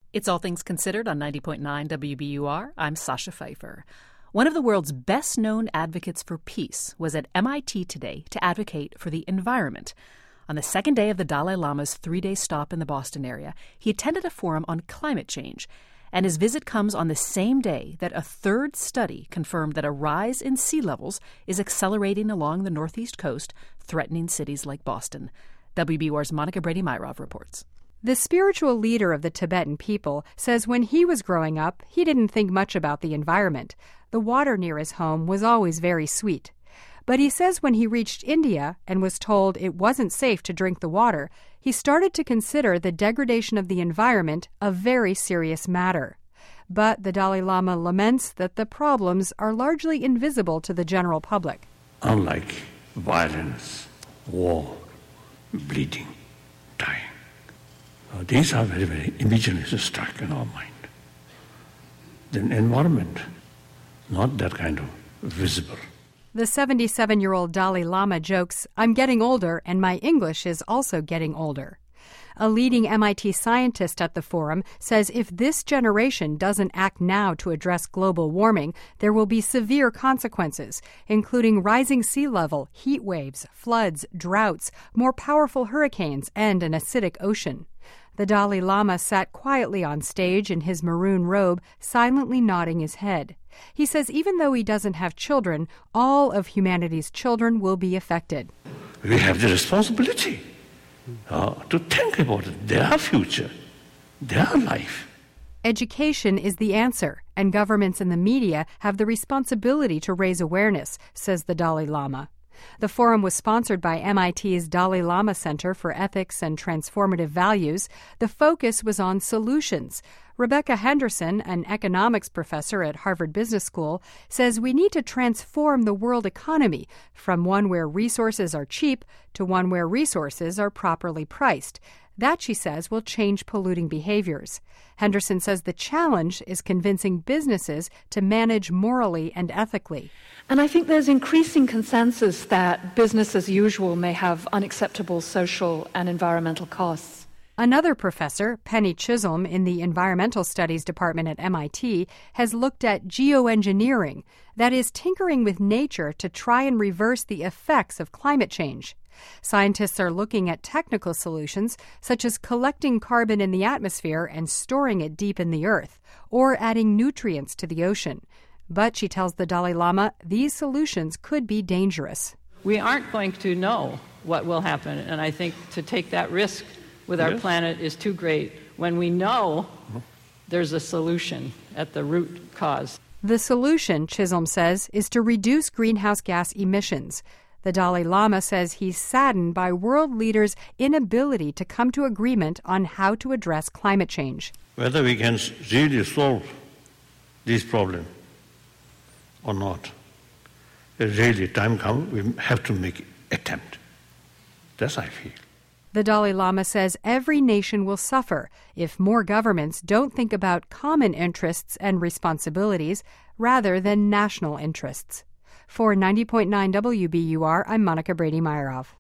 It's All Things Considered on 90.9 WBUR. I'm Sasha Pfeiffer. One of the world's best-known advocates for peace was at MIT today to advocate for the environment. On the second day of the Dalai Lama's three-day stop in the Boston area, he attended a forum on climate change. And his visit comes on the same day that a third study confirmed that a rise in sea levels is accelerating along the northeast coast, threatening cities like Boston. WBUR's Monica Brady-Myrov reports. The spiritual leader of the Tibetan people says when he was growing up, he didn't think much about the environment. The water near his home was always very sweet. But he says when he reached India and was told it wasn't safe to drink the water, he started to consider the degradation of the environment a very serious matter. But the Dalai Lama laments that the problems are largely invisible to the general public. Unlike violence, war, bleeding, dying, these are very, very immediately struck in our mind. The environment, not that kind of visible. The 77-year-old Dalai Lama jokes, "I'm getting older and my English is also getting older." A leading MIT scientist at the forum says if this generation doesn't act now to address global warming, there will be severe consequences, including rising sea level, heat waves, floods, droughts, more powerful hurricanes, and an acidic ocean. The Dalai Lama sat quietly on stage in his maroon robe, silently nodding his head. He says even though he doesn't have children, all of humanity's children will be affected. We have the responsibility to think about their future, their life. Education is the answer, and governments and the media have the responsibility to raise awareness, says the Dalai Lama. The forum was sponsored by MIT's Dalai Lama Center for Ethics and Transformative Values. The focus was on solutions. Rebecca Henderson, an economics professor at Harvard Business School, says we need to transform the world economy from one where resources are cheap to one where resources are properly priced. That, she says, will change polluting behaviors. Henderson says the challenge is convincing businesses to manage morally and ethically. And I think there's increasing consensus that business as usual may have unacceptable social and environmental costs. Another professor, Penny Chisholm, in the Environmental Studies Department at MIT, has looked at geoengineering, that is, tinkering with nature to try and reverse the effects of climate change. Scientists are looking at technical solutions, such as collecting carbon in the atmosphere and storing it deep in the earth, or adding nutrients to the ocean. But, she tells the Dalai Lama, these solutions could be dangerous. We aren't going to know what will happen, and I think to take that risk with our planet is too great when we know there's a solution at the root cause. The solution, Chisholm says, is to reduce greenhouse gas emissions. The Dalai Lama says he's saddened by world leaders' inability to come to agreement on how to address climate change. Whether we can really solve this problem or not, really time comes, we have to make an attempt. That's how I feel. The Dalai Lama says every nation will suffer if more governments don't think about common interests and responsibilities rather than national interests. For 90.9 WBUR, I'm Monica Brady-Myrov.